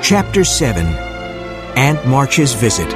Chapter 7. Aunt March's Visit.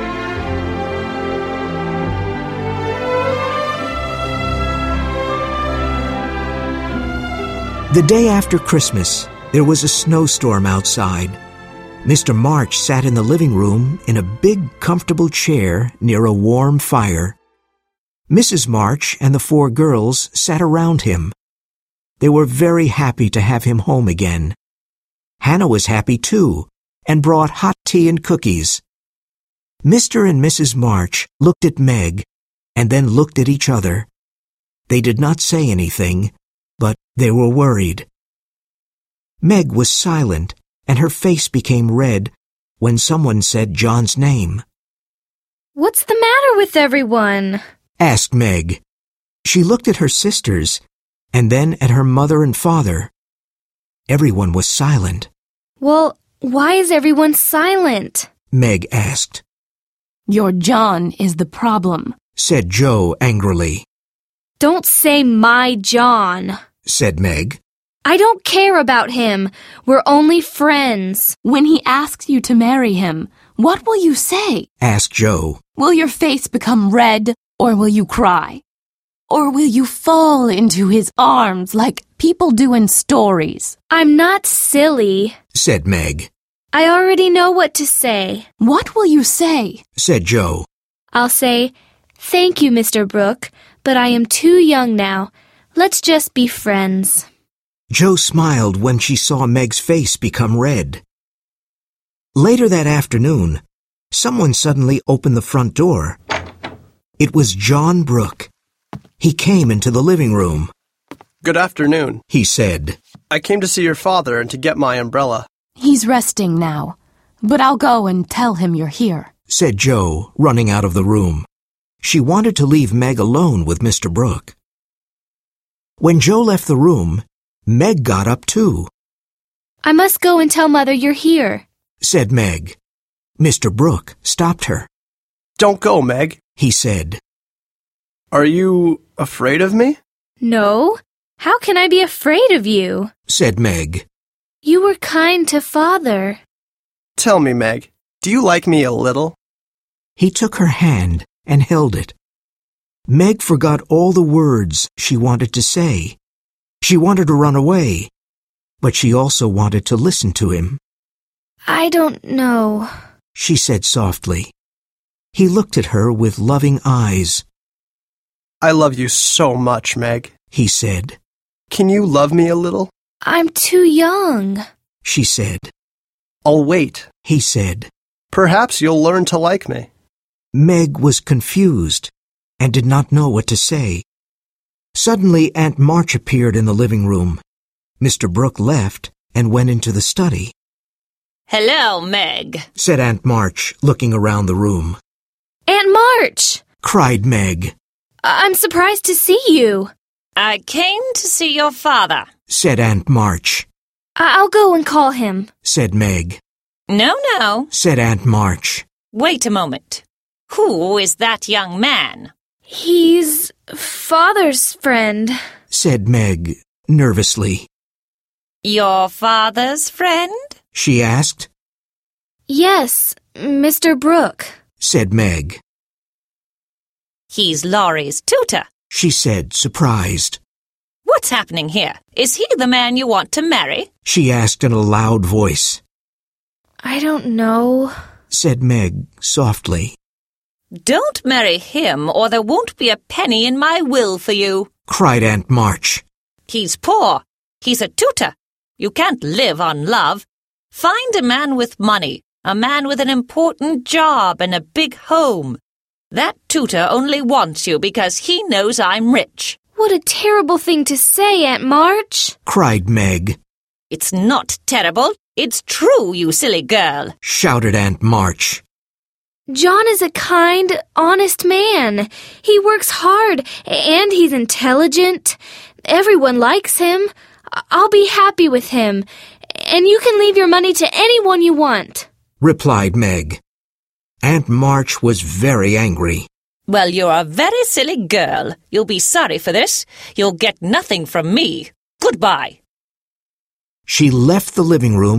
The day after Christmas, there was a snowstorm outside. Mr. March sat in the living room in a big, comfortable chair near a warm fire. Mrs. March and the 4 girls sat around him. They were very happy to have him home again. Hannah was happy too, and brought hot tea and cookies. Mr. and Mrs. March looked at Meg, and then looked at each other. They did not say anything, but they were worried. Meg was silent, and her face became red when someone said John's name. "What's the matter with everyone?" asked Meg. She looked at her sisters, and then at her mother and father. Everyone was silent. "Well, why is everyone silent?" Meg asked. "Your John is the problem," said Joe angrily. "Don't say my John," said Meg. "I don't care about him. We're only friends." "When he asks you to marry him, what will you say?" asked Joe. "Will your face become red, or will you cry? Or will you fall into his arms like people do in stories?" "I'm not silly," said Meg. "I already know what to say." "What will you say?" said Joe. "I'll say, 'Thank you, Mr. Brooke, but I am too young now. Let's just be friends.'" Joe smiled when she saw Meg's face become red. Later that afternoon, someone suddenly opened the front door. It was John Brooke. He came into the living room. "Good afternoon," he said. "I came to see your father and to get my umbrella." "He's resting now, but I'll go and tell him you're here," said Joe, running out of the room. She wanted to leave Meg alone with Mr. Brooke. When Joe left the room, Meg got up too. "I must go and tell Mother you're here," said Meg. Mr. Brooke stopped her. "Don't go, Meg," he said. "Are you afraid of me?" "No. How can I be afraid of you?" said Meg. "You were kind to Father." "Tell me, Meg, do you like me a little?" He took her hand and held it. Meg forgot all the words she wanted to say. She wanted to run away, but she also wanted to listen to him. "I don't know," she said softly. He looked at her with loving eyes. "I love you so much, Meg," he said. "Can you love me a little?" "I'm too young," she said. "I'll wait," he said. "Perhaps you'll learn to like me." Meg was confused and did not know what to say. Suddenly, Aunt March appeared in the living room. Mr. Brooke left and went into the study. "Hello, Meg," said Aunt March, looking around the room. "Aunt March!" cried Meg. "I'm surprised to see you." "I came to see your father," said Aunt March. "I'll go and call him," said Meg. "No, no," said Aunt March. "Wait a moment. Who is that young man?" "He's Father's friend," said Meg nervously. "Your father's friend?" she asked. "Yes, Mr. Brooke," said Meg. "He's Laurie's tutor," she said, surprised. "What's happening here? Is he the man you want to marry?" she asked in a loud voice. "I don't know," said Meg softly. "Don't marry him, or there won't be a penny in my will for you," cried Aunt March. "He's poor. He's a tutor. You can't live on love. Find a man with money, a man with an important job and a big home. That tutor only wants you because he knows I'm rich." "What a terrible thing to say, Aunt March," cried Meg. "It's not terrible. It's true, you silly girl," shouted Aunt March. "John is a kind, honest man. He works hard, and he's intelligent. Everyone likes him. I'll be happy with him, and you can leave your money to anyone you want," replied Meg. Aunt March was very angry. "Well, you're a very silly girl. You'll be sorry for this. You'll get nothing from me. Goodbye." She left the living room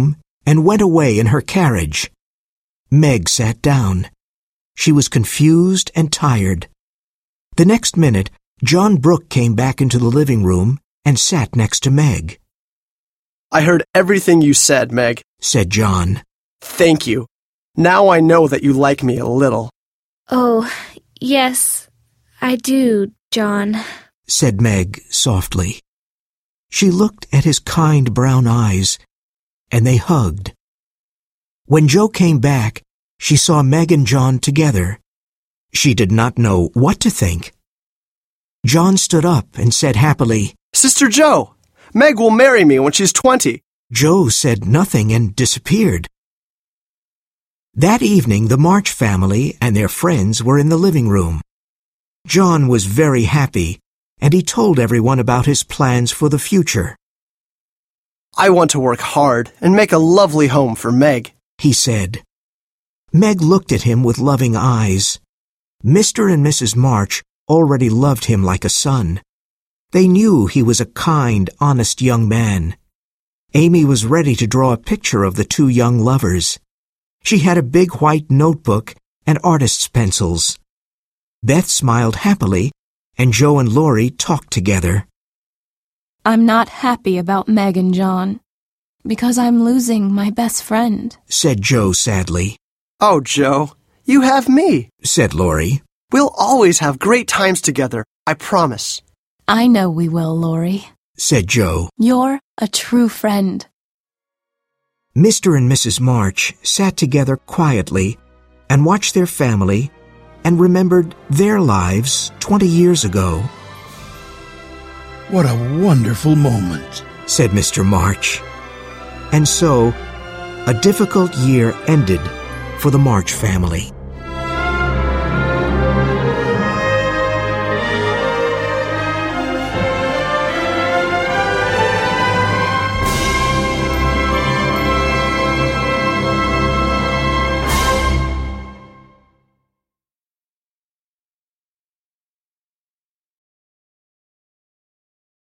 and went away in her carriage. Meg sat down. She was confused and tired. The next minute, John Brooke came back into the living room and sat next to Meg. I heard everything you said, Meg, said John. Thank you. Now I know that you like me a little. Oh, yes, I do, John, said Meg softly. She looked at his kind brown eyes, and they hugged. When Joe came back, she saw Meg and John together. She did not know what to think. John stood up and said happily, Sister Joe, Meg will marry me when she's 20. Joe said nothing and disappeared. That evening, the March family and their friends were in the living room. John was very happy, and he told everyone about his plans for the future. I want to work hard and make a lovely home for Meg, he said. Meg looked at him with loving eyes. Mr. and Mrs. March already loved him like a son. They knew he was a kind, honest young man. Amy was ready to draw a picture of the two young lovers. She had a big white notebook and artist's pencils. Beth smiled happily, and Joe and Laurie talked together. I'm not happy about Meg and John, because I'm losing my best friend, said Joe sadly. Oh, Joe, you have me, said Laurie. We'll always have great times together, I promise. I know we will, Laurie, said Joe. You're a true friend. Mr. and Mrs. March sat together quietly and watched their family and remembered their lives 20 years ago. What a wonderful moment, said Mr. March. And so, a difficult year ended for the March family.